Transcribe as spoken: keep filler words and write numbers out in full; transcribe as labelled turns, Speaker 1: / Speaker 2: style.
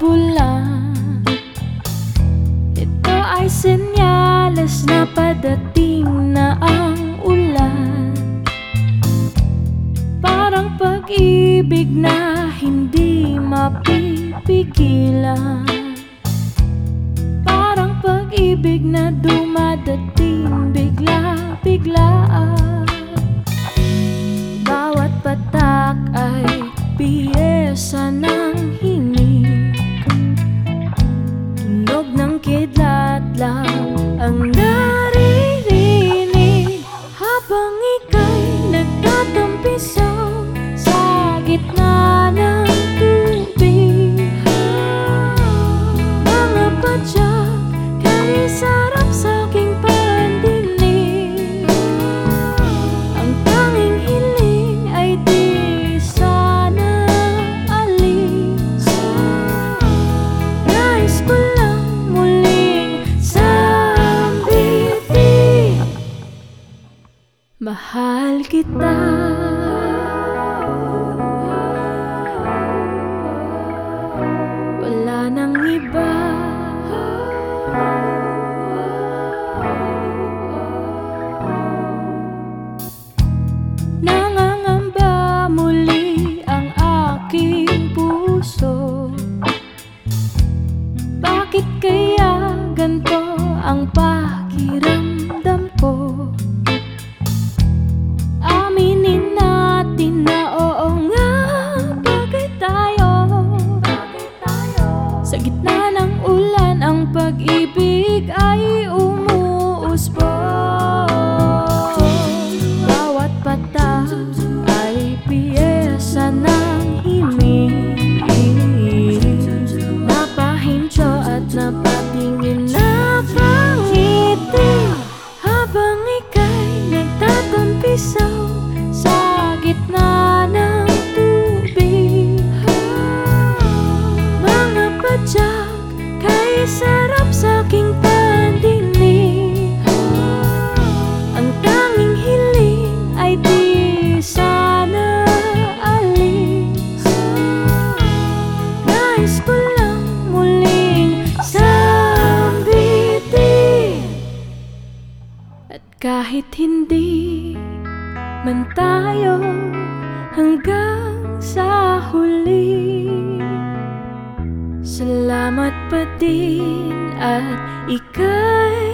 Speaker 1: bulan. Ito ay senyales na padating na ang ulan. Parang pag-ibig na hindi mapipigilan. Parang pag-ibig na dumadating bigla-biglaan. Bawat patak ay piyesa ng himig. Tunog ng kidlat lang ang naririnig habang ika'y nagtatampisaw sa gitna ng tubig. Mga padyak kay sarap sa aking pandinig. Ang tanging hiling ay di sana alis. Nais ko lang muling sambitin, mahal kita. Wala nang iba. Nangangamba muli ang aking puso. Bakit kaya ganito ang pakiramdam ko? Aminin natin na oo nga, bagay tayo. Sa gitna ng ulan ang pag-ibig ay umuusbong. Bawat patak ay piyesa ng himig. Napahintyo at napatingin, napangiti habang ika'y nagtatampisaw sa gitna ng tubig. Mga padyak kay sarap sa aking pandinig. Ang tanging hiling ay di sana alis. Nais ko lang muling sambitin. At kahit hindi man tayo hanggang sa huli, salamat pa din at ika'y